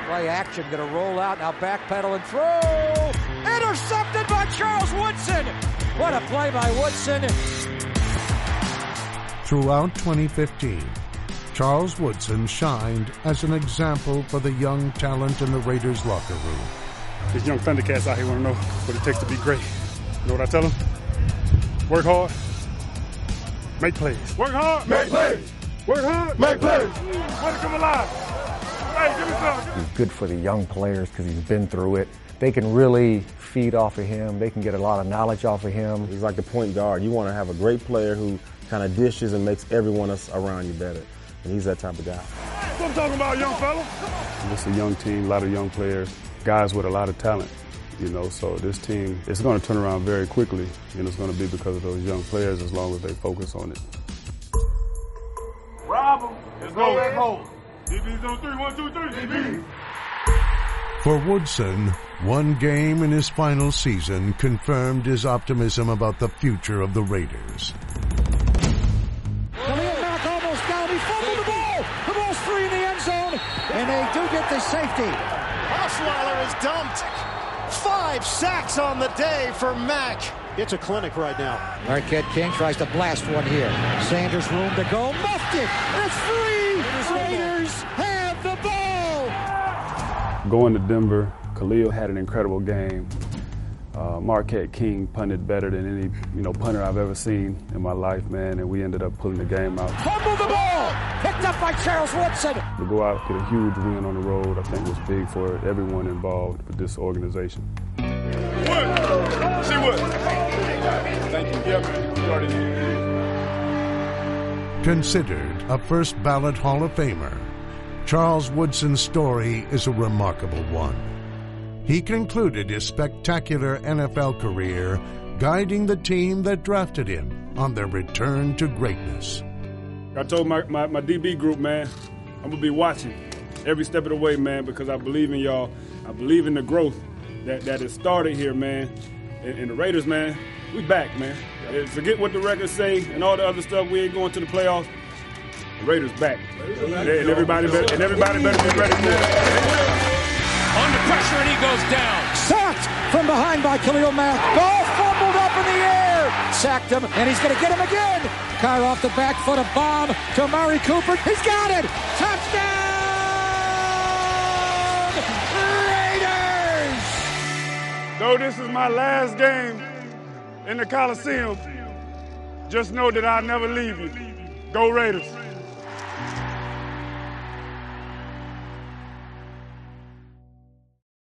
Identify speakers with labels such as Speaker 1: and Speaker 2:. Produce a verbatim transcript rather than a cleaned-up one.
Speaker 1: Play action, going to roll out, now backpedal and throw! Intercepted by Charles Woodson! What a play by Woodson!
Speaker 2: Throughout twenty fifteen, Charles Woodson shined as an example for the young talent in the Raiders locker room.
Speaker 3: These young Thundercats out here want to know what it takes to be great. You know what I tell them? Work hard, make plays. Work hard, make plays. Work hard, make plays. Want to come alive. Hey, give me some.
Speaker 4: He's good for the young players because he's been through it. They can really feed off of him. They can get a lot of knowledge off of him.
Speaker 5: He's like the point guard. You want to have a great player who kind of dishes and makes everyone else around you better. And he's that type of guy.
Speaker 3: That's what I'm talking about, young fella. It's a young team, a lot of young players, guys with a lot of talent. You know, so this team, it's going to turn around very quickly, and it's going to be because of those young players as long as they focus on it. Rob them. Let's go back home. D B's on three. One, two, three. D B.
Speaker 2: For Woodson, one game in his final season confirmed his optimism about the future of the Raiders.
Speaker 1: Khalil Mack almost down. He fumbled the ball. The ball's free in the end zone, and they do get the safety.
Speaker 6: Osweiler is dumped. Five sacks on the day for Mack. It's a clinic right now.
Speaker 1: Marquette King tries to blast one here. Sanders room to go. Muffed it. It's free. Raiders have the ball.
Speaker 3: Going to Denver, Khalil had an incredible game. Uh, Marquette King punted better than any you know punter I've ever seen in my life, man, and we ended up pulling the game out.
Speaker 1: Fumble the ball. Picked up by Charles Woodson.
Speaker 3: To go out get a huge win on the road, I think was big for everyone involved with this organization. Wood, see Wood. Thank you. Yeah, man. You already know.
Speaker 2: Considered a first ballot Hall of Famer, Charles Woodson's story is a remarkable one. He concluded his spectacular N F L career guiding the team that drafted him on their return to greatness.
Speaker 3: I told my, my, my D B group, man, I'm going to be watching every step of the way, man, because I believe in y'all. I believe in the growth that, that has started here, man. And, and the Raiders, man, we back, man. And forget what the records say and all the other stuff. We ain't going to the playoffs. The Raiders back. And, and, everybody, better, and everybody better be ready for it.
Speaker 7: Under pressure, and he goes down.
Speaker 1: Sacked from behind by Khalil Mack. Ball fumbled up in the air. Sacked him, and he's going to get him again. Carr off the back foot, a bomb to Amari Cooper. He's got it. Touchdown! Raiders!
Speaker 3: Though this is my last game in the Coliseum, just know that I'll never leave you. Go Raiders.